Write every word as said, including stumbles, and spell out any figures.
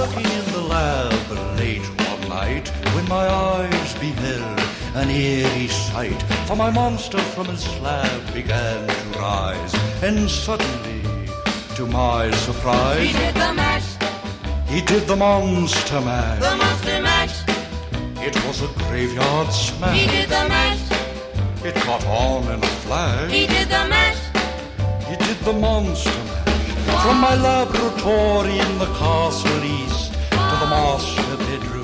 working in the lab late one night when my eyes beheld an eerie sight. For my monster from his slab began to rise, and suddenly, to my surprise, he did the mash. He did the monster mash. The monster mash. It was a graveyard smash. He did the mash. It caught on in a flash. He did the mash. He did the monster mash. From my laboratory in the castle east to the master bedroom